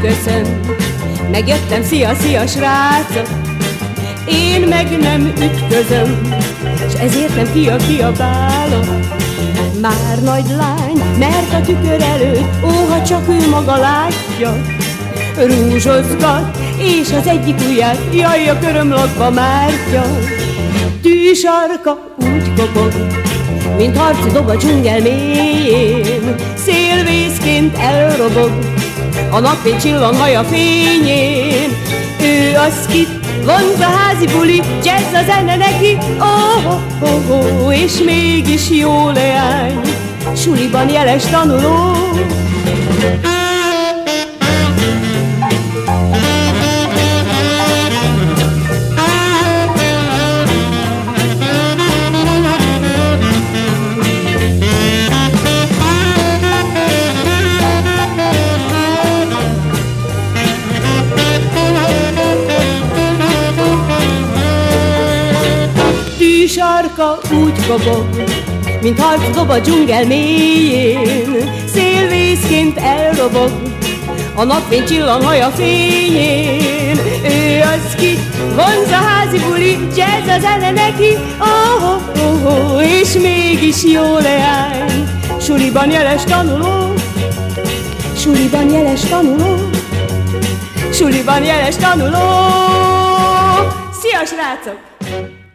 ütvözlöm, megjöttem, szia, szia, srácok. Én meg nem ütközöm, s ezért nem kiabálok. Már nagy lány, mert a tükör előtt, óha csak ő maga látja. Rúzsozgat, és az egyik ujját, jaj, a körömlakba mártja. Tűsarka úgy kopog, mint harci dob a dzsungel mélyén. Szélvészként elrobog, a napfény csillan haja fényén. Ő az kit vonz a házi buli, jazz a zene neki, és mégis jó leány, suliban jeles tanuló. Tűsarka úgy kopog, mint harc dob a dzsungel mélyén. Szélvészként elrobog, a napfény csillan haja fényén. Ő az ki vonz a házi buli, jazz a zene neki, és mégis jó leány, suliban jeles tanuló. Suliban jeles tanuló, suliban jeles tanuló. Szia, srácok!